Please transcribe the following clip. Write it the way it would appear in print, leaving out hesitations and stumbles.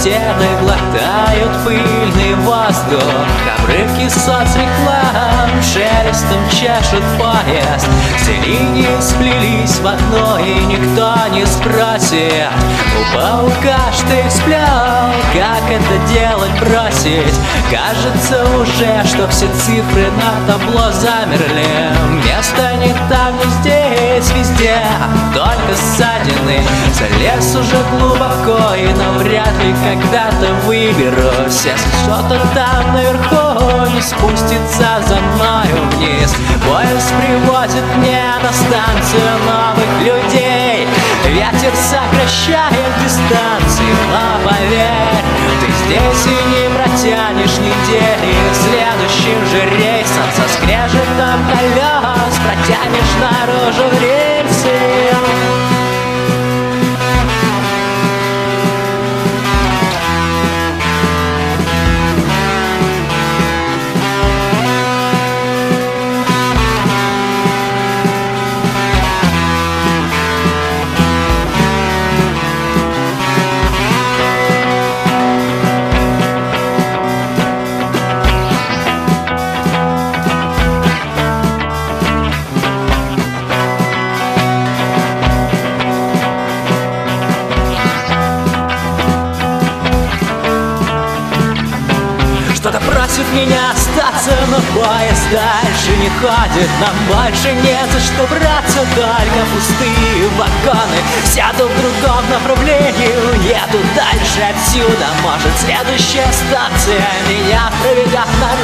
стены глотают пыльный воздух. Обрывки соцреклам шелестом чешут поезд. Все линии сплелись в одно, и никто не спросит у паука штык сплел, как это делать бросить. Кажется уже, что все цифры на табло замерли. Место не там, не здесь, везде только ссадины. Залез уже глубоко и навряд ли когда-то выберусь, если что-то там наверху не спустится за мною вниз. Поезд привозит меня на станцию новых людей. Ветер сокращает дистанции, но поверь, ты здесь и не протянешь недели. Следующим же рейсом со скрежетом колес протянешь наружу рельсы. Что-то просит меня остаться, но поезд дальше не ходит. Нам больше не за что браться, только пустые вагоны. Сяду в другом направлении, уеду дальше отсюда. Может, следующая станция меня проведет на